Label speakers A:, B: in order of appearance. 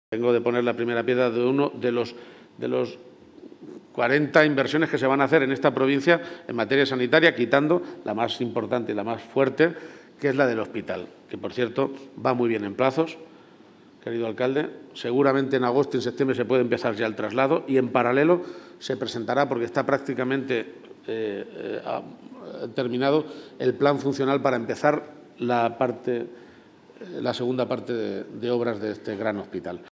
A: Vengo de poner la primera piedra de uno de los 40 inversiones que se van a hacer en esta provincia en materia sanitaria, quitando la más importante y la más fuerte, que es la del hospital, que, por cierto, va muy bien en plazos, querido alcalde. Seguramente en agosto y en septiembre se puede empezar ya el traslado y, en paralelo, se presentará, porque está prácticamente terminado, el plan funcional para empezar la segunda parte de obras de este gran hospital.